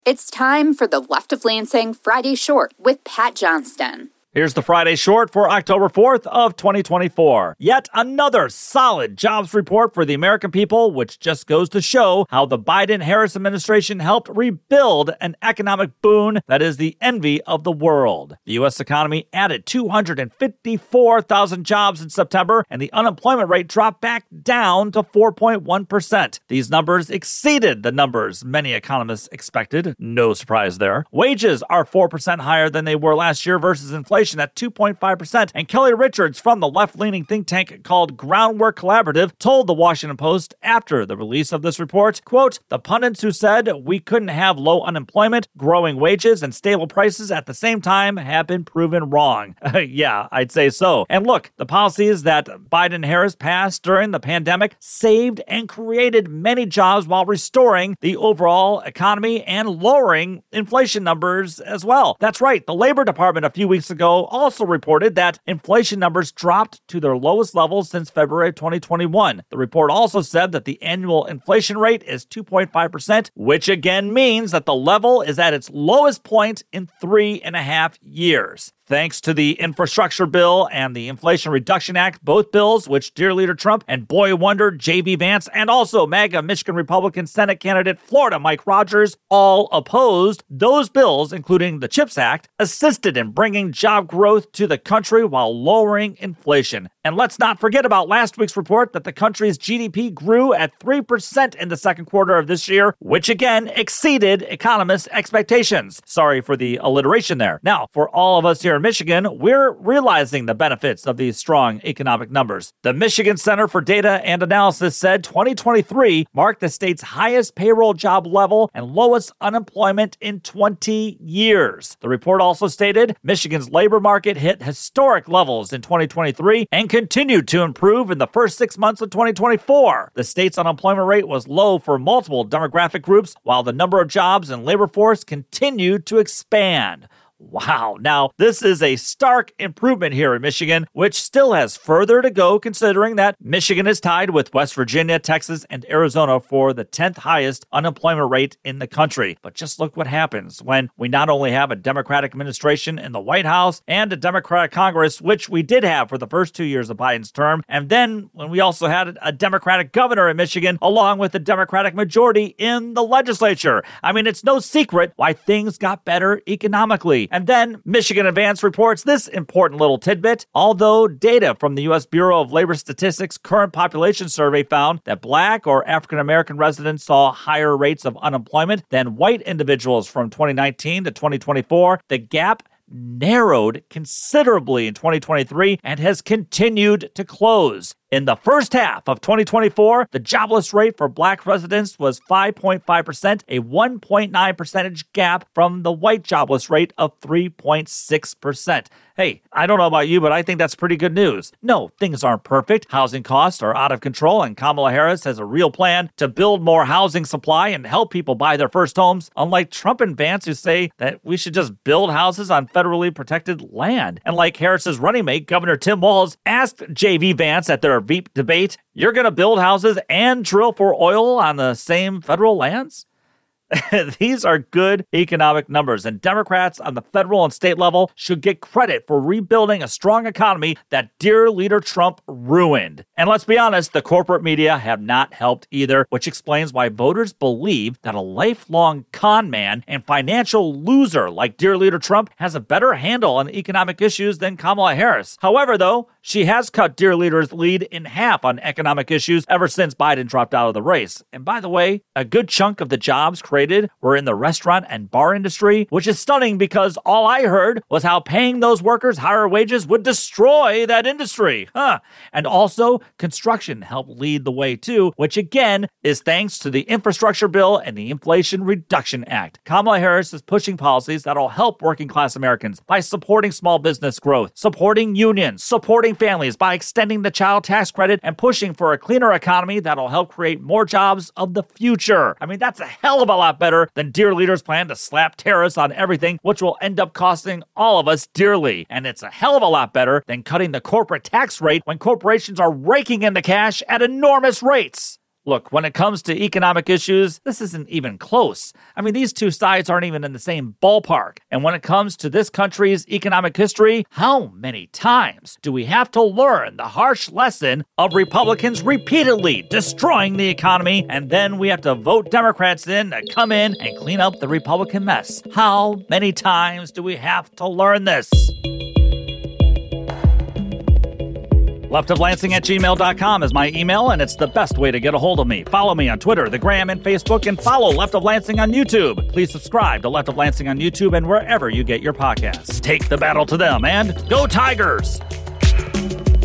It's time for the Left of Lansing Friday Short with Pat Johnston. Here's the Friday Short for October 4th of 2024. Yet another solid jobs report for the American people, which just goes to show how the Biden-Harris administration helped rebuild an economic boon that is the envy of the world. The U.S. economy added 254,000 jobs in September, and the unemployment rate dropped back down to 4.1%. These numbers exceeded the numbers many economists expected. No surprise there. Wages are 4% higher than they were last year versus inflation at 2.5%, and Kelly Richards from the left-leaning think tank called Groundwork Collaborative told the Washington Post after the release of this report, quote, "The pundits who said we couldn't have low unemployment, growing wages, and stable prices at the same time have been proven wrong." Yeah, I'd say so. And look, the policies that Biden-Harris passed during the pandemic saved and created many jobs while restoring the overall economy and lowering inflation numbers as well. That's right, the Labor Department a few weeks ago also reported that inflation numbers dropped to their lowest levels since February 2021. The report also said that the annual inflation rate is 2.5%, which again means that the level is at its lowest point in 3.5 years. Thanks to the infrastructure bill and the Inflation Reduction Act, both bills, which dear leader Trump and boy wonder J.D. Vance and also MAGA Michigan Republican Senate candidate Florida Mike Rogers all opposed, those bills, including the CHIPS Act, assisted in bringing job growth to the country while lowering inflation. And let's not forget about last week's report that the country's GDP grew at 3% in the second quarter of this year, which again exceeded economists' expectations. Sorry for the alliteration there. Now, for all of us here in Michigan, we're realizing the benefits of these strong economic numbers. The Michigan Center for Data and Analysis said 2023 marked the state's highest payroll job level and lowest unemployment in 20 years. The report also stated Michigan's labor market hit historic levels in 2023 and continued to improve in the first 6 months of 2024. The state's unemployment rate was low for multiple demographic groups, while the number of jobs in labor force continued to expand. Wow. Now, this is a stark improvement here in Michigan, which still has further to go considering that Michigan is tied with West Virginia, Texas, and Arizona for the 10th highest unemployment rate in the country. But just look what happens when we not only have a Democratic administration in the White House and a Democratic Congress, which we did have for the first 2 years of Biden's term, and then when we also had a Democratic governor in Michigan, along with a Democratic majority in the legislature. I mean, it's no secret why things got better economically. And then Michigan Advance reports this important little tidbit. Although data from the U.S. Bureau of Labor Statistics current population survey found that Black or African American residents saw higher rates of unemployment than white individuals from 2019 to 2024, the gap narrowed considerably in 2023 and has continued to close. In the first half of 2024, the jobless rate for Black residents was 5.5%, a 1.9 percentage gap from the white jobless rate of 3.6%. Hey, I don't know about you, but I think that's pretty good news. No, things aren't perfect. Housing costs are out of control, and Kamala Harris has a real plan to build more housing supply and help people buy their first homes, unlike Trump and Vance, who say that we should just build houses on federally protected land. And like Harris's running mate, Governor Tim Walz, asked J.D. Vance at their Veep debate, "You're going to build houses and drill for oil on the same federal lands?" These are good economic numbers, and Democrats on the federal and state level should get credit for rebuilding a strong economy that dear leader Trump ruined. And let's be honest, the corporate media have not helped either, which explains why voters believe that a lifelong con man and financial loser like dear leader Trump has a better handle on economic issues than Kamala Harris. However, though, she has cut dear leader's lead in half on economic issues ever since Biden dropped out of the race. And by the way, a good chunk of the jobs created were in the restaurant and bar industry, which is stunning because all I heard was how paying those workers higher wages would destroy that industry. And also, construction helped lead the way too, which again is thanks to the infrastructure bill and the Inflation Reduction Act. Kamala Harris is pushing policies that'll help working class Americans by supporting small business growth, supporting unions, supporting families by extending the child tax credit, and pushing for a cleaner economy that'll help create more jobs of the future. I mean, that's a hell of a lot better than dear leader's plan to slap tariffs on everything, which will end up costing all of us dearly. And it's a hell of a lot better than cutting the corporate tax rate when corporations are raking in the cash at enormous rates. Look, when it comes to economic issues, this isn't even close. I mean, these two sides aren't even in the same ballpark. And when it comes to this country's economic history, how many times do we have to learn the harsh lesson of Republicans repeatedly destroying the economy, and then we have to vote Democrats in to come in and clean up the Republican mess? How many times do we have to learn this? leftoflansing@gmail.com is my email, and it's the best way to get a hold of me. Follow me on Twitter, the Gram, and Facebook, and follow Left of Lansing on YouTube. Please subscribe to Left of Lansing on YouTube and wherever you get your podcasts. Take the battle to them, and go Tigers!